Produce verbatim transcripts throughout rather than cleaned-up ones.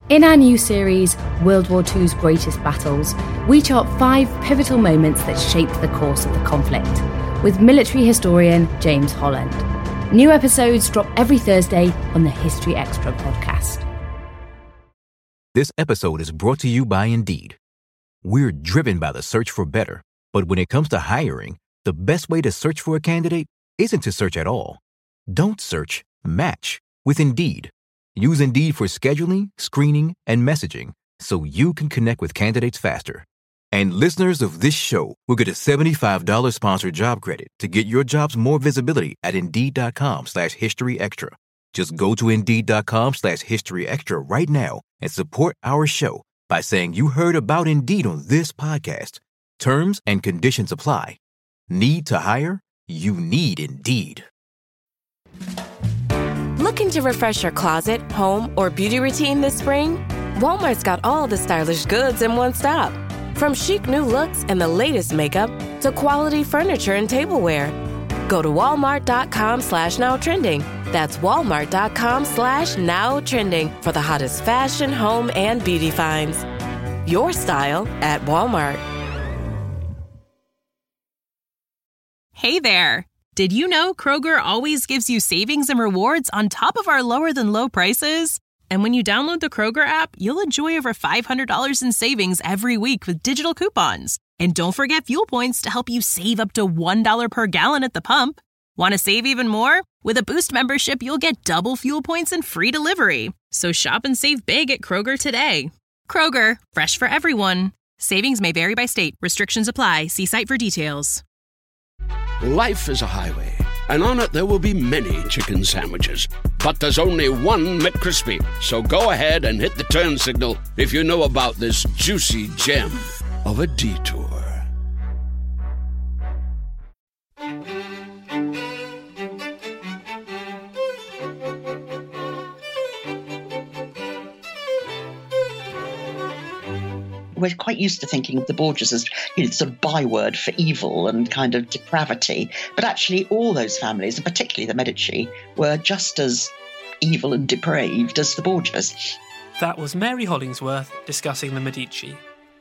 In our new series, World War Two's Greatest Battles, we chart five pivotal moments that shaped the course of the conflict, with military historian James Holland. New episodes drop every Thursday on the History Extra podcast. This episode is brought to you by Indeed. We're driven by the search for better, but when it comes to hiring, the best way to search for a candidate isn't to search at all. Don't search, match with Indeed. Use Indeed for scheduling, screening, and messaging so you can connect with candidates faster. And listeners of this show will get a seventy-five dollars sponsored job credit to get your jobs more visibility at Indeed.com slash History Extra. Just go to Indeed.com slash History Extra right now and support our show by saying you heard about Indeed on this podcast. Terms and conditions apply. Need to hire? You need Indeed. Looking to refresh your closet, home, or beauty routine this spring? Walmart's got all the stylish goods in one stop. From chic new looks and the latest makeup to quality furniture and tableware. Go to walmart.com slash now trending. That's walmart.com slash now trending for the hottest fashion, home, and beauty finds. Your style at Walmart. Hey there. Did you know Kroger always gives you savings and rewards on top of our lower than low prices? And when you download the Kroger app, you'll enjoy over five hundred dollars in savings every week with digital coupons. And don't forget fuel points to help you save up to one dollar per gallon at the pump. Want to save even more? With a Boost membership, you'll get double fuel points and free delivery. So shop and save big at Kroger today. Kroger, fresh for everyone. Savings may vary by state. Restrictions apply. See site for details. Life is a highway, and on it there will be many chicken sandwiches. But there's only one McCrispy. So go ahead and hit the turn signal if you know about this juicy gem of a detour. We're quite used to thinking of the Borgias as, you know, sort of byword for evil and kind of depravity. But actually all those families, and particularly the Medici, were just as evil and depraved as the Borgias. That was Mary Hollingsworth discussing the Medici.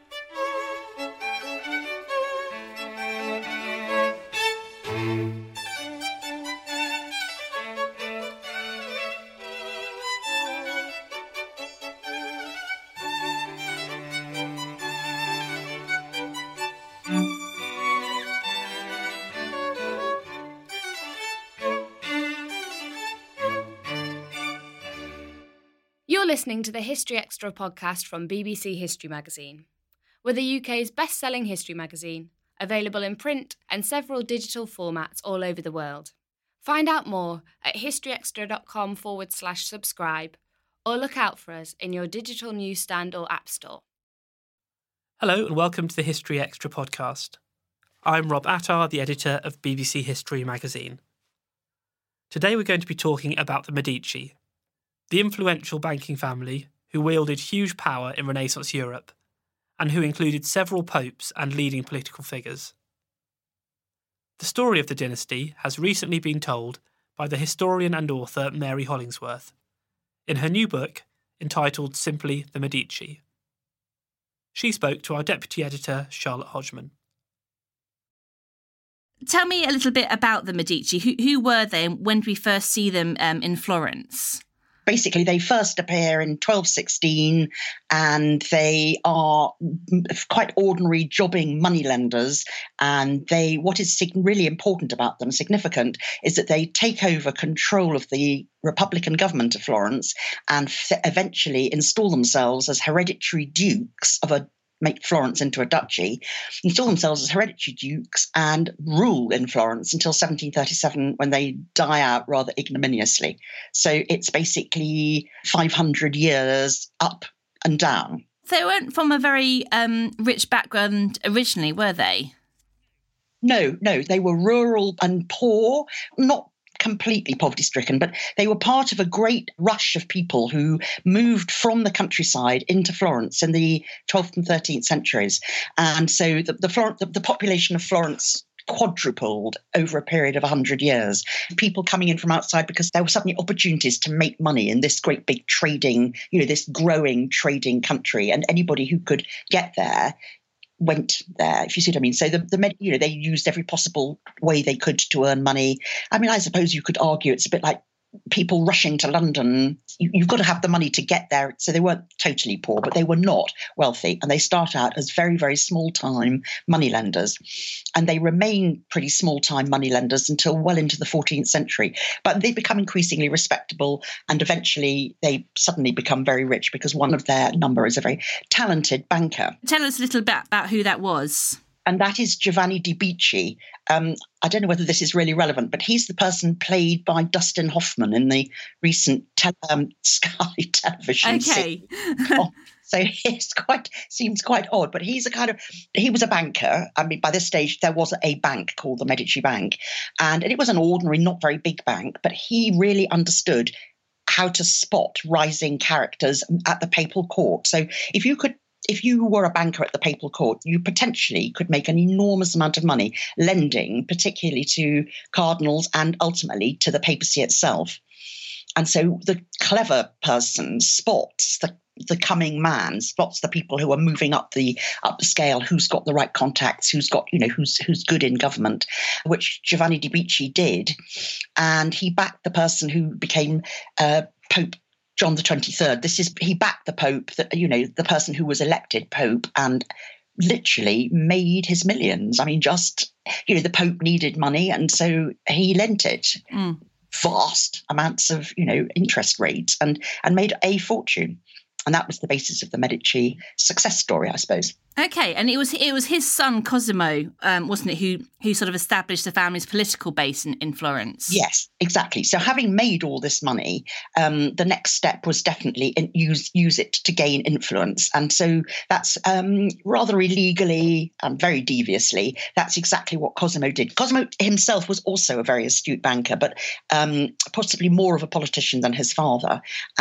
You're listening to the History Extra podcast from B B C History Magazine. We're the U K's best-selling history magazine, available in print and several digital formats all over the world. Find out more at historyextra.com forward slash subscribe, or look out for us in your digital newsstand or app store. Hello and welcome to the History Extra podcast. I'm Rob Attar, the editor of B B C History Magazine. Today we're going to be talking about the Medici, the influential banking family who wielded huge power in Renaissance Europe and who included several popes and leading political figures. The story of the dynasty has recently been told by the historian and author Mary Hollingsworth in her new book entitled simply The Medici. She spoke to our deputy editor Charlotte Hodgman. Tell me a little bit about the Medici. Who, who were they and when did we first see them um, in Florence? Basically, they first appear in twelve sixteen, and they are quite ordinary jobbing moneylenders. And they, what is really important about them, significant, is that they take over control of the Republican government of Florence and f- eventually install themselves as hereditary dukes of a make Florence into a duchy, install themselves as hereditary dukes and rule in Florence until seventeen thirty-seven, when they die out rather ignominiously. So it's basically five hundred years up and down. They weren't from a very um, rich background originally, were they? No, no, they were rural and poor, not completely poverty-stricken, but they were part of a great rush of people who moved from the countryside into Florence in the twelfth and thirteenth centuries. And so the the, Flor- the, the population of Florence quadrupled over a period of one hundred years. People coming in from outside because there were suddenly opportunities to make money in this great big trading, you know, this growing trading country. And anybody who could get there went there, if you see what I mean. So the, the you know, they used every possible way they could to earn money. I mean, I suppose you could argue it's a bit like people rushing to London. You, you've got to have the money to get there. So they weren't totally poor, but they were not wealthy. And they start out as very, very small-time moneylenders. And they remain pretty small-time moneylenders until well into the fourteenth century. But they become increasingly respectable, and eventually they suddenly become very rich because one of their number is a very talented banker. Tell us a little bit about who that was. And that is Giovanni di Bicci. Um, I don't know whether this is really relevant, but he's the person played by Dustin Hoffman in the recent te- um, Sky television Okay. series. So it's quite seems quite odd, but he's a kind of he was a banker. I mean, by this stage there was a bank called the Medici Bank, and, and it was an ordinary, not very big bank, but he really understood how to spot rising characters at the papal court. So if you could. If you were a banker at the papal court, you potentially could make an enormous amount of money lending, particularly to cardinals and ultimately to the papacy itself. And so the clever person spots the, the coming man, spots the people who are moving up the up the scale, who's got the right contacts, who's got, you know, who's who's good in government, which Giovanni di Bicci did. And he backed the person who became uh, Pope John the twenty-third. This is he backed the Pope, that you know, the person who was elected Pope, and literally made his millions. I mean, just you know, the Pope needed money, and so he lent it, mm. vast amounts of you know interest rates, and and made a fortune. And that was the basis of the Medici success story, I suppose. Okay, and it was it was his son Cosimo, um, wasn't it, who who sort of established the family's political base in, in Florence? Yes, exactly. So having made all this money, um, the next step was definitely in, use use it to gain influence. And so that's um, rather illegally and very deviously, that's exactly what Cosimo did. Cosimo himself was also a very astute banker, but um, possibly more of a politician than his father.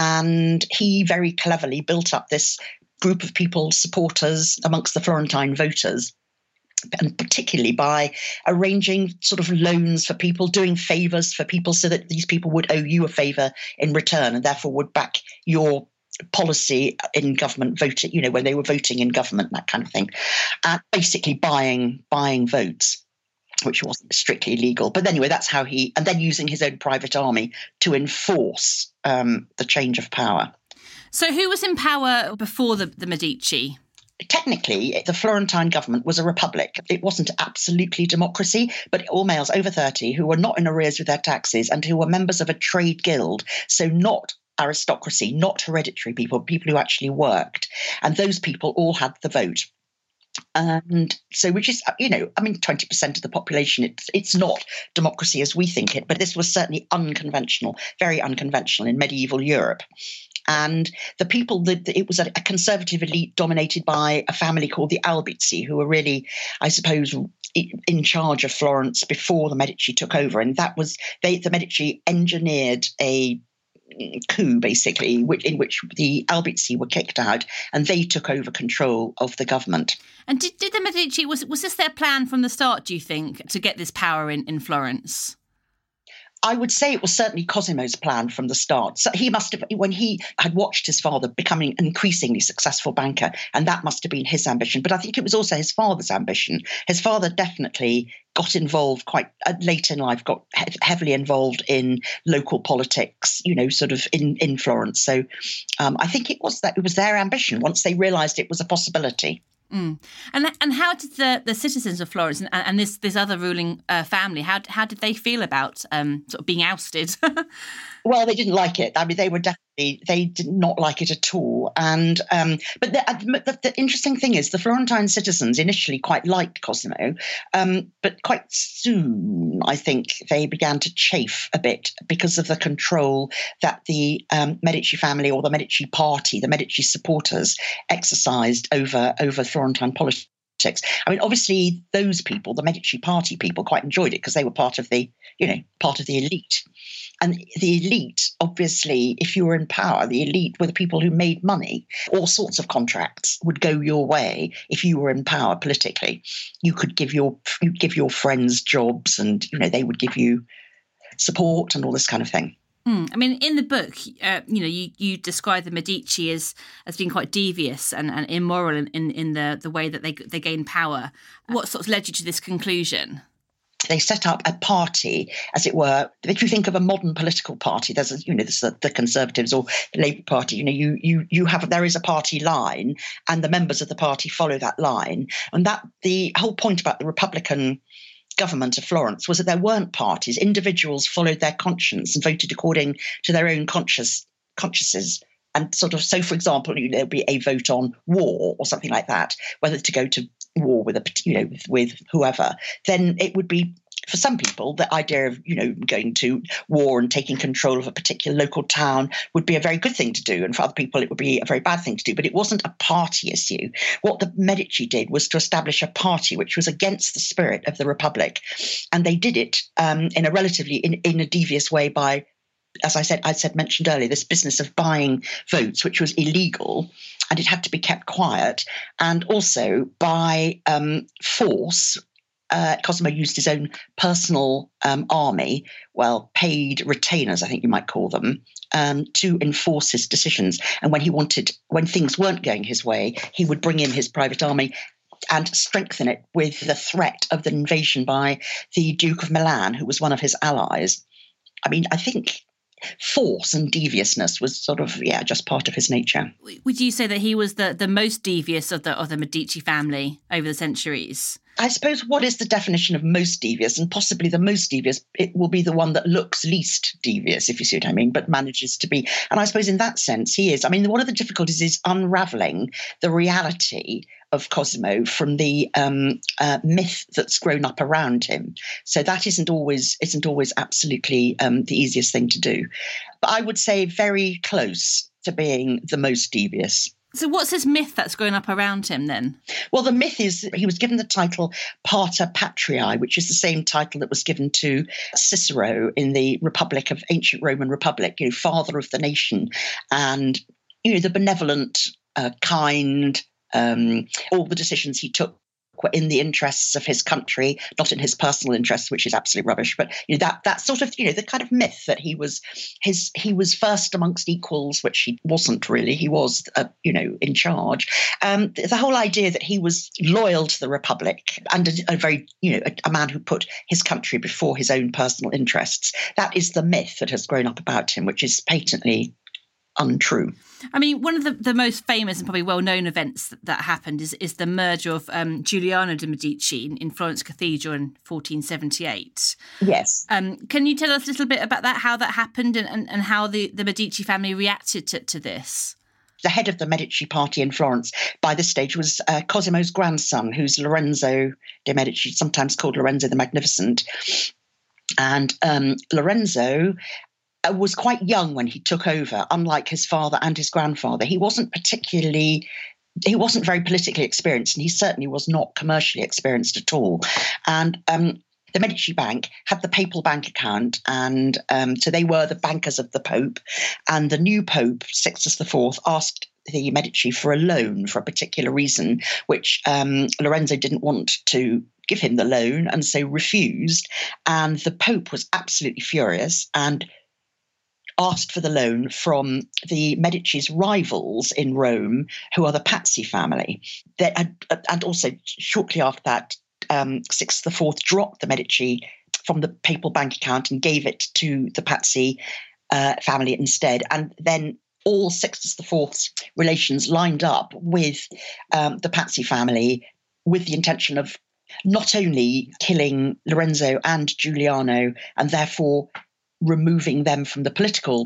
And he very cleverly built up this group of people, supporters amongst the Florentine voters, and particularly by arranging sort of loans for people, doing favours for people so that these people would owe you a favour in return and therefore would back your policy in government voting, you know, when they were voting in government, that kind of thing. And basically buying buying votes, which wasn't strictly legal. But anyway, that's how he, and then using his own private army to enforce um, the change of power. So who was in power before the, the Medici? Technically, the Florentine government was a republic. It wasn't absolutely democracy, but all males over thirty who were not in arrears with their taxes and who were members of a trade guild, so not aristocracy, not hereditary people, people who actually worked. And those people all had the vote. And so, which is, you know, I mean, twenty percent of the population, it's, it's not democracy as we think it, but this was certainly unconventional, very unconventional in medieval Europe. And the people that it was a, a conservative elite dominated by a family called the Albizzi, who were really, I suppose, in charge of Florence before the Medici took over. And that was, they, the Medici engineered a coup, basically, which, in which the Albizzi were kicked out and they took over control of the government. And did, did the Medici, was, was this their plan from the start, do you think, to get this power in, in Florence? I would say it was certainly Cosimo's plan from the start. So he must have, when he had watched his father becoming an increasingly successful banker, and that must have been his ambition. But I think it was also his father's ambition. His father definitely got involved quite late in life, got he- heavily involved in local politics, you know, sort of in, in Florence. So um, I think it was that it was their ambition once they realised it was a possibility. Mm. And and how did the, the citizens of Florence and, and this this other ruling uh, family, how how did they feel about um, sort of being ousted? Well, they didn't like it. I mean, they were definitely, they did not like it at all. And, um, but the, the, the interesting thing is the Florentine citizens initially quite liked Cosimo, um, but quite soon, I think, they began to chafe a bit because of the control that the um, Medici family or the Medici party, the Medici supporters, exercised over, over Florentine politics. I mean, obviously, those people, the Medici party people, quite enjoyed it because they were part of the, you know, part of the elite. And the elite, obviously, if you were in power, the elite were the people who made money. All sorts of contracts would go your way if you were in power politically. You could give your you'd give your friends jobs, and you know they would give you support and all this kind of thing. Mm. I mean, in the book, uh, you know, you, you describe the Medici as as being quite devious and, and immoral in, in, in the, the way that they they gain power. What sort of led you to this conclusion? They set up a party, as it were. If you think of a modern political party, there's a, you know, there's the, the Conservatives or the Labour Party. You know, you you you have there is a party line, and the members of the party follow that line. And that the whole point about the Republican government of Florence was that there weren't parties. Individuals followed their conscience and voted according to their own conscious consciences. And sort of, so for example, you know, there'll be a vote on war or something like that, whether to go to war with a, you know, with, with whoever. Then it would be, for some people, the idea of, you know, going to war and taking control of a particular local town would be a very good thing to do. And for other people, it would be a very bad thing to do. But it wasn't a party issue. What the Medici did was to establish a party which was against the spirit of the Republic. And they did it um, in a relatively, in, in a devious way by, as I said, I said mentioned earlier, this business of buying votes, which was illegal, and it had to be kept quiet. And also by um, force, Uh, Cosimo used his own personal um, army, well, paid retainers, I think you might call them, um, to enforce his decisions. And when he wanted, when things weren't going his way, he would bring in his private army and strengthen it with the threat of the invasion by the Duke of Milan, who was one of his allies. I mean, I think force and deviousness was sort of, yeah, just part of his nature. Would you say that he was the, the most devious of the of the Medici family over the centuries? I suppose what is the definition of most devious, and possibly the most devious, it will be the one that looks least devious, if you see what I mean, but manages to be. And I suppose in that sense, he is. I mean, one of the difficulties is unravelling the reality of Cosimo from the um, uh, myth that's grown up around him. So that isn't always isn't always absolutely um, the easiest thing to do. But I would say very close to being the most devious. So what's this myth that's grown up around him then? Well, the myth is he was given the title Pater Patriae, which is the same title that was given to Cicero in the Republic of Ancient Roman Republic, you know, father of the nation, and, you know, the benevolent, uh, kind, um, all the decisions he took were in the interests of his country, not in his personal interests, which is absolute rubbish. But you know, that that sort of, you know, the kind of myth that he was his he was first amongst equals, which he wasn't really. He was, uh, you know, in charge. Um, the, the whole idea that he was loyal to the Republic and a, a very, you know, a, a man who put his country before his own personal interests. That is the myth that has grown up about him, which is patently untrue. I mean, one of the, the most famous and probably well-known events that, that happened is, is the murder of um, Giuliano de' Medici in, in Florence Cathedral in fourteen seventy-eight. Yes. Um, can you tell us a little bit about that, how that happened and, and, and how the, the Medici family reacted to, to this? The head of the Medici party in Florence by this stage was uh, Cosimo's grandson, who's Lorenzo de' Medici, sometimes called Lorenzo the Magnificent. And um, Lorenzo was quite young when he took over, unlike his father and his grandfather. He wasn't particularly, he wasn't very politically experienced, and he certainly was not commercially experienced at all. And um, the Medici Bank had the papal bank account, and um, so they were the bankers of the Pope. And the new Pope, Sixtus the Fourth, asked the Medici for a loan for a particular reason, which um, Lorenzo didn't want to give him the loan, and so refused. And the Pope was absolutely furious and asked for the loan from the Medici's rivals in Rome, who are the Pazzi family. They, and, and also, shortly after that, um, Sixtus the Fourth dropped the Medici from the papal bank account and gave it to the Pazzi uh, family instead. And then all Sixtus the Fourth's relations lined up with um, the Pazzi family with the intention of not only killing Lorenzo and Giuliano and therefore removing them from the political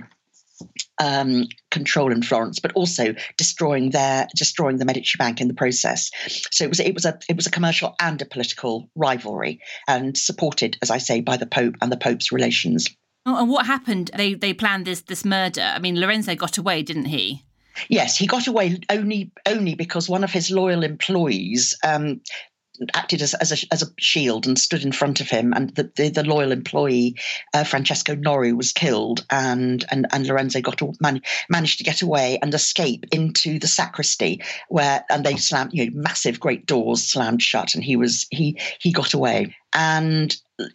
um, control in Florence, but also destroying their destroying the Medici Bank in the process. So it was it was a it was a commercial and a political rivalry, and supported, as I say, by the Pope and the Pope's relations. Oh, and what happened? They they planned this this murder. I mean, Lorenzo got away, didn't he? Yes, he got away only only because one of his loyal employees um, acted as, as, a, as a shield and stood in front of him, and the, the, the loyal employee, uh, Francesco Nori, was killed, and and, and Lorenzo got man, managed to get away and escape into the sacristy, where and they slammed, you know, massive great doors slammed shut, and he was he he got away. And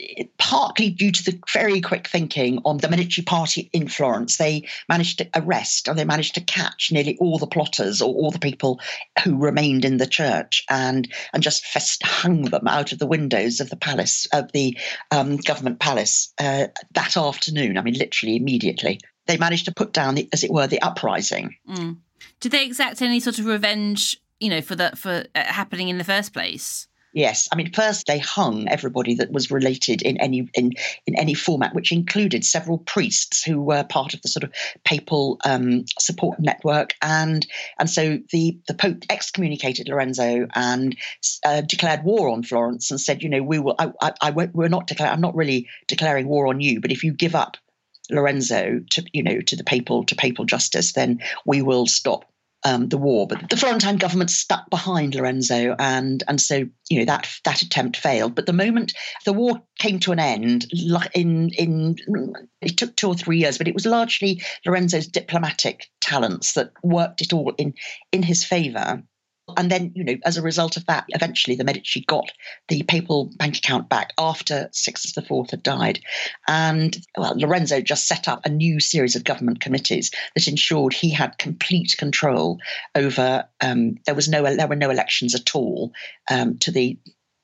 partly due to the very quick thinking on the Medici party in Florence, they managed to arrest and they managed to catch nearly all the plotters or all the people who remained in the church, and and just fest- hung them out of the windows of the palace, of the um, government palace uh, that afternoon. I mean, literally immediately. They managed to put down, the, as it were, the uprising. Mm. Did they exact any sort of revenge, you know, for the for uh, happening in the first place? Yes, I mean, first they hung everybody that was related in any in, in any format, which included several priests who were part of the sort of papal um, support network, and and so the the Pope excommunicated Lorenzo and uh, declared war on Florence and said, you know, we will, I, I, I won't, we're not declaring, I'm not really declaring war on you, but if you give up Lorenzo to, you know, to the papal to papal justice, then we will stop Um, the war. But the Florentine government stuck behind Lorenzo, and and so, you know, that that attempt failed. But the moment the war came to an end, in in it took two or three years, but it was largely Lorenzo's diplomatic talents that worked it all in in his favour. And then, you know, as a result of that, eventually the Medici got the papal bank account back after Sixtus the Fourth had died. And, well, Lorenzo just set up a new series of government committees that ensured he had complete control over, um, there was no, there were no elections at all um, to the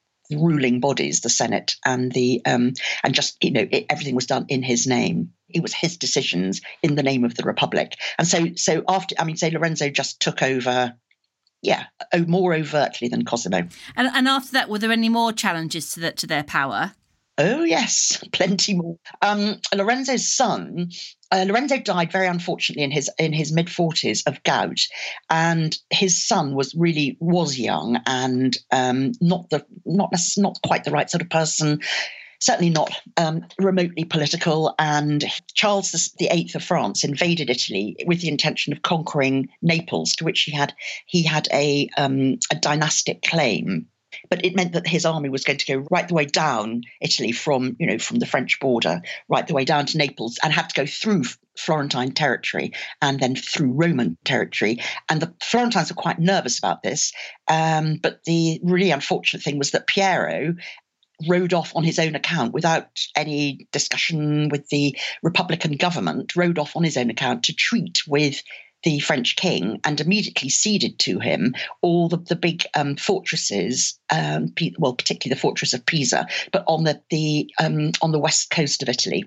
ruling bodies, the Senate, and the, um, and just, you know, it, everything was done in his name. It was his decisions in the name of the Republic. And so, so after, I mean, say Lorenzo just took over, yeah, more overtly than Cosimo. And, and after that, were there any more challenges to, the, to their power? Oh, yes, plenty more. Um, Lorenzo's son, uh, Lorenzo died very unfortunately in his in his mid-forties of gout, and his son was really was young and um, not the not not quite the right sort of person. Certainly not um, remotely political, and Charles the Eighth of France invaded Italy with the intention of conquering Naples, to which he had he had a um, a dynastic claim. But it meant that his army was going to go right the way down Italy from, you know, from the French border, right the way down to Naples, and had to go through Florentine territory and then through Roman territory. And the Florentines were quite nervous about this. Um, but the really unfortunate thing was that Piero rode off on his own account without any discussion with the Republican government, rode off on his own account to treat with the French king and immediately ceded to him all the, the big um, fortresses, um, well, particularly the fortress of Pisa, but on the, the um, on the west coast of Italy.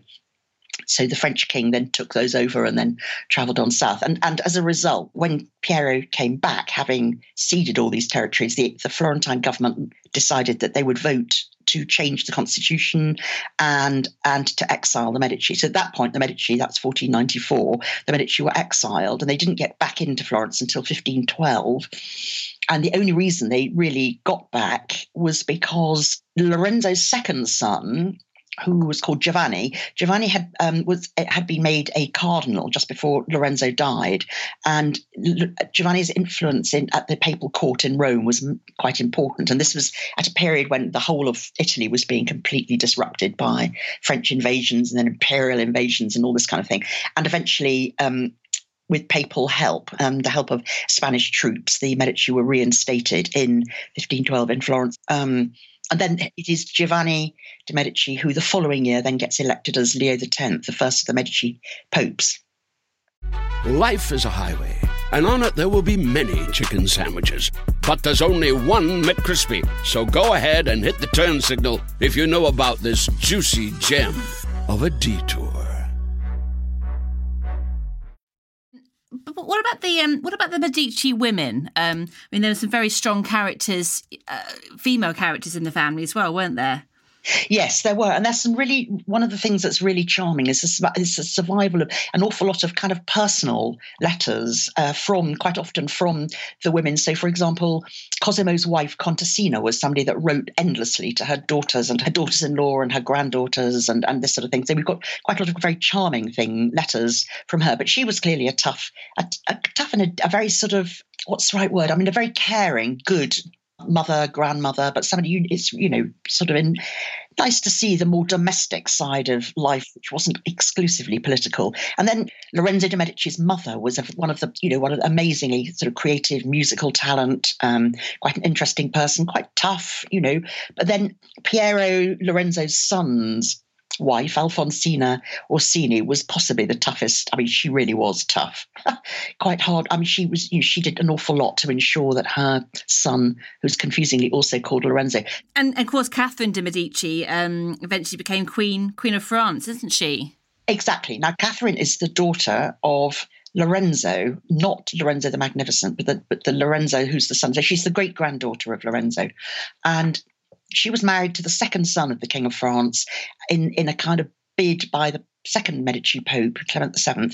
So the French king then took those over and then travelled on south. And, and as a result, when Piero came back, having ceded all these territories, the, the Florentine government decided that they would vote to change the constitution and and to exile the Medici. So at that point, the Medici, that's fourteen ninety-four, the Medici were exiled and they didn't get back into Florence until fifteen twelve. And the only reason they really got back was because Lorenzo's second son, who was called Giovanni. Giovanni had um, was had been made a cardinal just before Lorenzo died, and L- Giovanni's influence in at the papal court in Rome was m- quite important. And this was at a period when the whole of Italy was being completely disrupted by French invasions and then imperial invasions and all this kind of thing. And eventually, um, with papal help, um, the help of Spanish troops, the Medici were reinstated in fifteen twelve in Florence. Um, And then it is Giovanni de' Medici who the following year then gets elected as Leo the Tenth, the first of the Medici popes. Life is a highway, and on it there will be many chicken sandwiches. But there's only one McCrispy. So go ahead and hit the turn signal if you know about this juicy gem of a detour. But what about the um, what about the Medici women? Um, I mean, there were some very strong characters, uh, female characters in the family as well, weren't there? Yes, there were. And there's some really, one of the things that's really charming is the, is the survival of an awful lot of kind of personal letters uh, from, quite often from the women. So, for example, Cosimo's wife, Contessina, was somebody that wrote endlessly to her daughters and her daughters-in-law and her granddaughters and, and this sort of thing. So we've got quite a lot of very charming thing, letters from her. But she was clearly a tough, a, a tough and a, a very sort of, what's the right word? I mean, a very caring, good mother, grandmother, but somebody who is, you know, sort of in, nice to see the more domestic side of life, which wasn't exclusively political. And then Lorenzo de' Medici's mother was one of the, you know, one of the amazingly sort of creative musical talent, um, quite an interesting person, quite tough, you know. But then Piero, Lorenzo's son's wife, Alfonsina Orsini, was possibly the toughest. I mean, she really was tough, quite hard. I mean, she was, you know, she did an awful lot to ensure that her son, who's confusingly also called Lorenzo. And, of course, Catherine de' Medici um, eventually became Queen, Queen of France, isn't she? Exactly. Now, Catherine is the daughter of Lorenzo, not Lorenzo the Magnificent, but the, but the Lorenzo who's the son. So she's the great-granddaughter of Lorenzo. And she was married to the second son of the King of France in, in a kind of bid by the second Medici Pope, Clement the Seventh,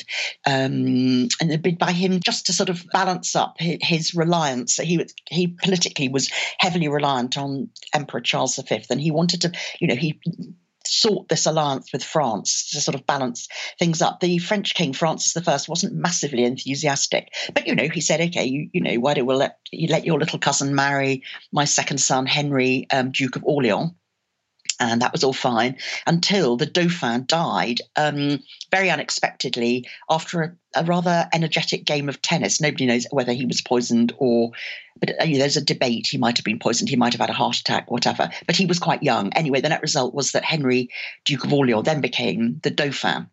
um, and a bid by him just to sort of balance up his, his reliance. He he politically was heavily reliant on Emperor Charles the Fifth, and he wanted to, you know, he sought this alliance with France to sort of balance things up. The French King, Francis the First, wasn't massively enthusiastic, but, you know, he said, okay, you, you know, why don't we let you let your little cousin marry my second son, Henry, um, Duke of Orleans? And that was all fine until the Dauphin died um, very unexpectedly after a, a rather energetic game of tennis. Nobody knows whether he was poisoned or, but uh, you know, there's a debate. He might have been poisoned. He might have had a heart attack, whatever. But he was quite young. Anyway, the net result was that Henry, Duke of Orleans, then became the Dauphin.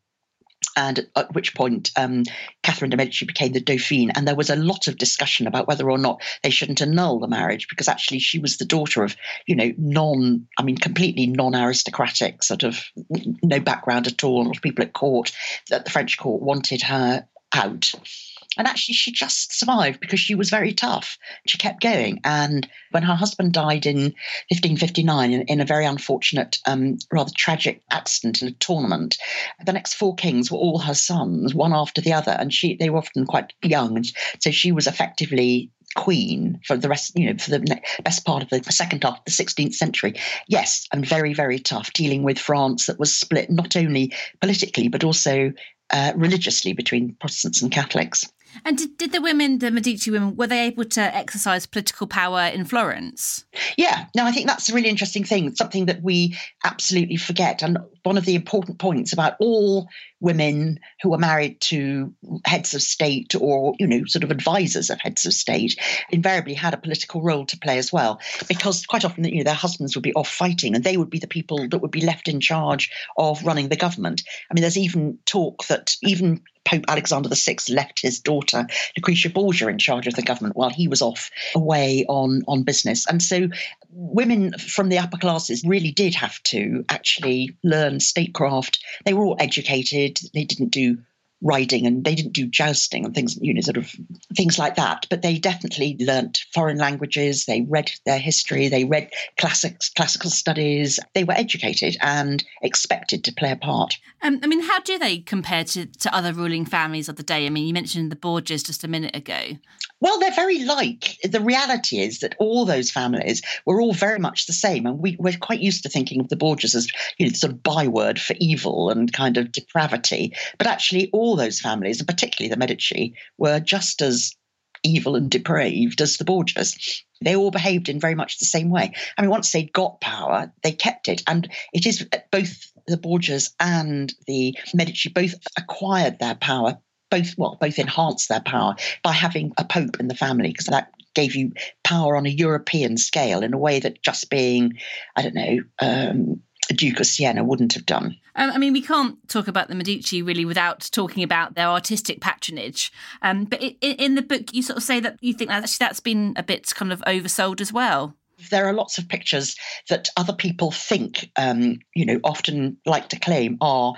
And at which point um, Catherine de' Medici became the Dauphine. And there was a lot of discussion about whether or not they shouldn't annul the marriage, because actually she was the daughter of, you know, non, I mean, completely non-aristocratic, sort of no background at all. A lot of people at court, at the French court, wanted her out. And actually, she just survived because she was very tough. She kept going. And when her husband died in fifteen fifty-nine in, in a very unfortunate, um, rather tragic accident in a tournament, the next four kings were all her sons, one after the other. And she they were often quite young. And so she was effectively queen for the rest, you know, for the best part of the second half of the sixteenth century. Yes, and very, very tough, dealing with France that was split not only politically, but also uh, religiously between Protestants and Catholics. And did, did the women, the Medici women, were they able to exercise political power in Florence? Yeah, no, I think that's a really interesting thing, something that we absolutely forget. And one of the important points about all women who are married to heads of state or, you know, sort of advisors of heads of state invariably had a political role to play as well, because quite often, you know, their husbands would be off fighting and they would be the people that would be left in charge of running the government. I mean, there's even talk that even Pope Alexander the Sixth left his daughter, Lucretia Borgia, in charge of the government while he was off away on, on business. And so women from the upper classes really did have to actually learn statecraft. They were all educated. They didn't do riding and they didn't do jousting and things, you know, sort of things like that. But they definitely learnt foreign languages. They read their history. They read classics, classical studies. They were educated and expected to play a part. Um, I mean, how do they compare to, to other ruling families of the day? I mean, you mentioned the Borgias just a minute ago. Well, they're very like. The reality is that all those families were all very much the same. And we, we're quite used to thinking of the Borgias as, you know, sort of byword for evil and kind of depravity. But actually all those families, and particularly the Medici, were just as evil and depraved as the Borgias. They all behaved in very much the same way. I mean, once they'd got power, they kept it. And it is both the Borgias and the Medici both acquired their power, both, well, both enhanced their power by having a pope in the family, because that gave you power on a European scale in a way that just being, I don't know, um, a Duke of Siena wouldn't have done. Um, I mean, we can't talk about the Medici really without talking about their artistic patronage. Um, but in, in the book, you sort of say that you think that actually that's been a bit kind of oversold as well. There are lots of pictures that other people think, um, you know, often like to claim are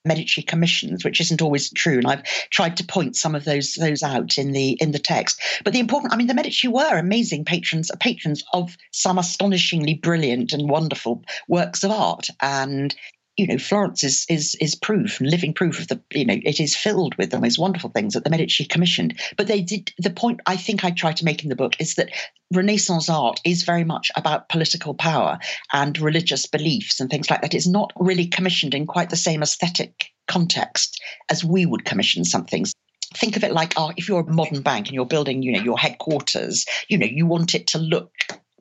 Medici commissions, which isn't always true, and I've tried to point some of those those out in the in the text. But the important, I mean, the Medici were amazing patrons, patrons of some astonishingly brilliant and wonderful works of art, and you know, Florence is is is proof, living proof of the, you know, it is filled with the most wonderful things that the Medici commissioned. But they did, the point I think I try to make in the book is that Renaissance art is very much about political power and religious beliefs and things like that. It's not really commissioned in quite the same aesthetic context as we would commission some things. Think of it like, oh, if you're a modern bank and you're building, you know, your headquarters, you know, you want it to look,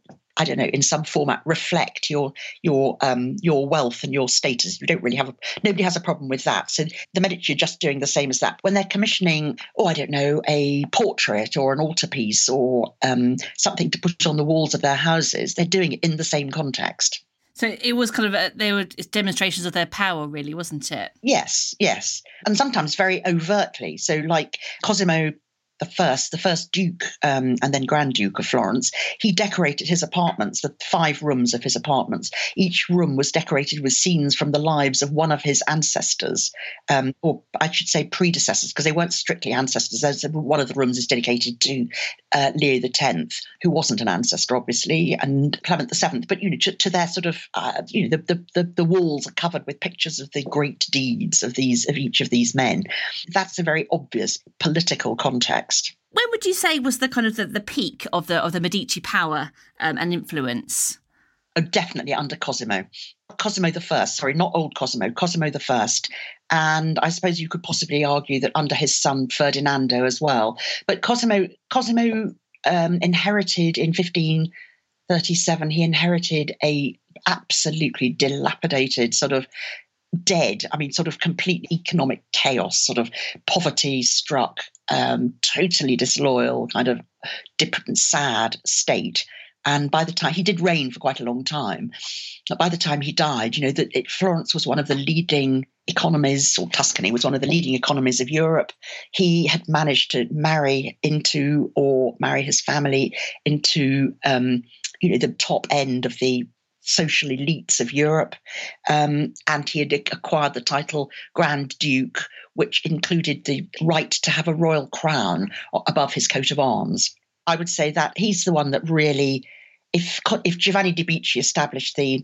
I don't know, in some format, reflect your your um, your wealth and your status. You don't really have a, nobody has a problem with that. So the Medici are just doing the same as that. When they're commissioning, oh, I don't know, a portrait or an altarpiece or um, something to put on the walls of their houses, they're doing it in the same context. So it was kind of, a, they were demonstrations of their power, really, wasn't it? Yes, yes. And sometimes very overtly. So like Cosimo the first, the first Duke um, and then Grand Duke of Florence, he decorated his apartments, the five rooms of his apartments. Each room was decorated with scenes from the lives of one of his ancestors, um, or I should say predecessors, because they weren't strictly ancestors. There's, one of the rooms is dedicated to uh, Leo the Tenth, who wasn't an ancestor, obviously, and Clement the Seventh. But you know, to, to their sort of, uh, you know, the, the the the walls are covered with pictures of the great deeds of these of each of these men. That's a very obvious political context. When would you say was the kind of the, the peak of the of the Medici power um, and influence? Oh, definitely under Cosimo. Cosimo the First, sorry, not old Cosimo, Cosimo the First. And I suppose you could possibly argue that under his son Ferdinando as well. But Cosimo, Cosimo um, inherited in fifteen thirty-seven, he inherited a absolutely dilapidated sort of dead, I mean, sort of complete economic chaos, sort of poverty struck, um, totally disloyal, kind of different, sad state. And by the time he did reign for quite a long time, but by the time he died, you know, that it, Florence was one of the leading economies, or Tuscany was one of the leading economies of Europe. He had managed to marry into, or marry his family into, um, you know, the top end of the social elites of Europe, um, and he had acquired the title Grand Duke, which included the right to have a royal crown above his coat of arms. I would say that he's the one that really, if if Giovanni di Bicci established the,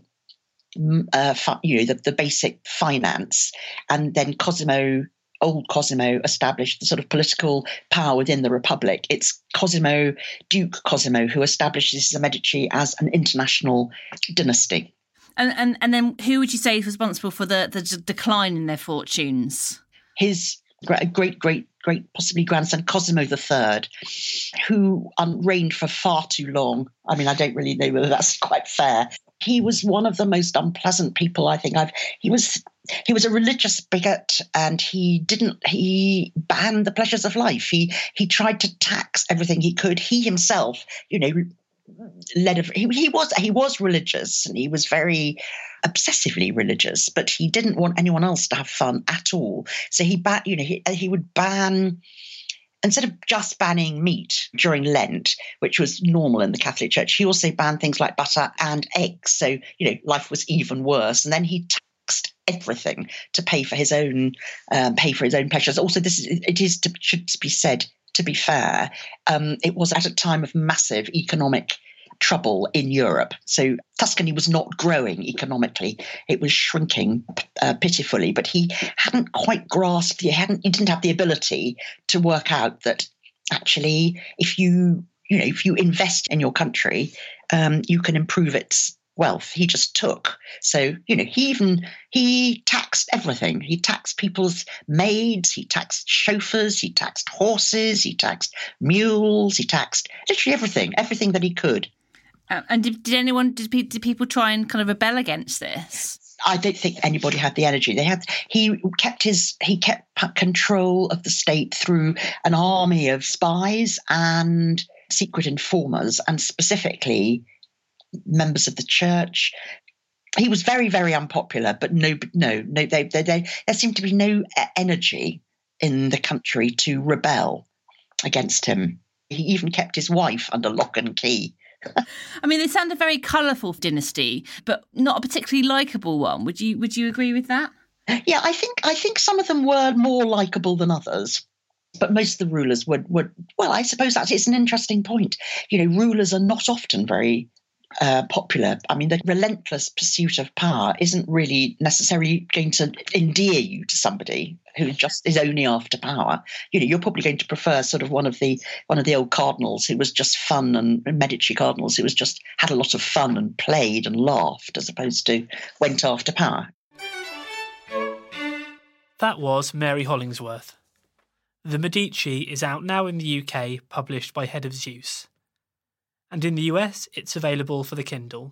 uh, you know, the, the basic finance, and then Cosimo, old Cosimo, established the sort of political power within the Republic, it's Cosimo, Duke Cosimo, who establishes the Medici as an international dynasty. And and and then who would you say is responsible for the, the d- decline in their fortunes? His great, great, great, great, possibly grandson, Cosimo the Third, who um, reigned for far too long. I mean, I don't really know whether that's quite fair. He was one of the most unpleasant people I think I've, he was, he was a religious bigot, and he didn't, he banned the pleasures of life. He, he tried to tax everything he could. He himself, you know, led a, he, he was, he was religious, and he was very obsessively religious, but he didn't want anyone else to have fun at all. So he, ban, you know, he, he would ban, instead of just banning meat during Lent, which was normal in the Catholic Church, he also banned things like butter and eggs. So, you know, life was even worse. And then he taxed everything to pay for his own, um, pay for his own pleasures. Also, this is, it is to, should be said, to be fair, um, it was at a time of massive economic trouble in Europe. So Tuscany was not growing economically. It was shrinking uh, pitifully, but he hadn't quite grasped, he hadn't, he didn't have the ability to work out that actually if you, you know, if you invest in your country, um, you can improve its wealth. He just took. So, you know, he even, he taxed everything. He taxed people's maids, he taxed chauffeurs, he taxed horses, he taxed mules, he taxed literally everything, everything that he could. Uh, and did, did anyone, did, pe- did people try and kind of rebel against this? I don't think anybody had the energy. They had. He kept his. He kept control of the state through an army of spies and secret informers, and specifically members of the church. He was very, very unpopular, but no, no, no. They, they, they, there seemed to be no energy in the country to rebel against him. He even kept his wife under lock and key. I mean, they sound a very colourful dynasty, but not a particularly likeable one. Would you would you agree with that? Yeah, I think I think some of them were more likeable than others. But most of the rulers would, would, well, I suppose that is an interesting point. You know, rulers are not often very uh, popular. I mean, the relentless pursuit of power isn't really necessarily going to endear you to somebody who just is only after power. You know, you're probably going to prefer sort of one of the one of the old cardinals who was just fun, and Medici cardinals who was just had a lot of fun and played and laughed, as opposed to went after power. That was Mary Hollingsworth. The Medici is out now in the U K, published by Head of Zeus. And in the U S, it's available for the Kindle.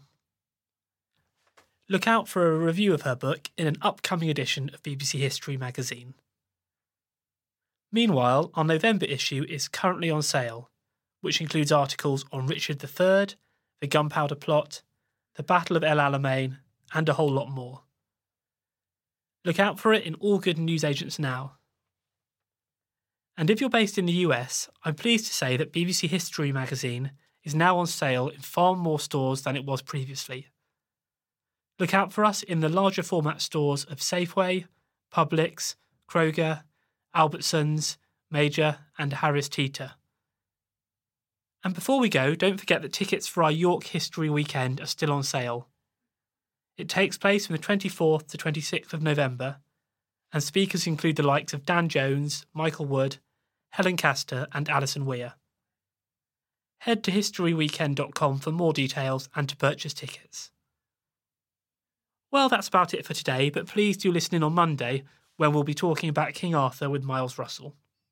Look out for a review of her book in an upcoming edition of B B C History magazine. Meanwhile, our November issue is currently on sale, which includes articles on Richard the Third, the Gunpowder Plot, the Battle of El Alamein, and a whole lot more. Look out for it in all good newsagents now. And if you're based in the U S, I'm pleased to say that B B C History magazine is now on sale in far more stores than it was previously. Look out for us in the larger format stores of Safeway, Publix, Kroger, Albertsons, Major and Harris Teeter. And before we go, don't forget that tickets for our York History Weekend are still on sale. It takes place from the twenty-fourth to twenty-sixth of November, and speakers include the likes of Dan Jones, Michael Wood, Helen Castor and Alison Weir. Head to history weekend dot com for more details and to purchase tickets. Well, that's about it for today, but please do listen in on Monday when we'll be talking about King Arthur with Miles Russell.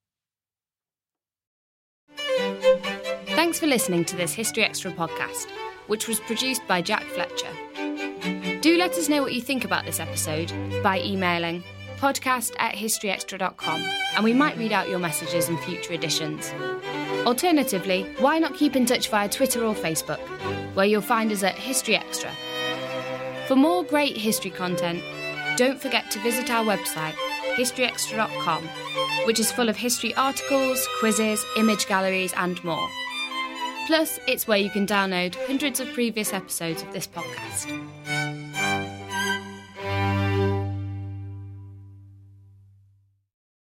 Thanks for listening to this History Extra podcast, which was produced by Jack Fletcher. Do let us know what you think about this episode by emailing podcast at history extra dot com, and we might read out your messages in future editions. Alternatively, why not keep in touch via Twitter or Facebook, where you'll find us at History Extra. For more great history content, don't forget to visit our website, history extra dot com, which is full of history articles, quizzes, image galleries and more. Plus, it's where you can download hundreds of previous episodes of this podcast.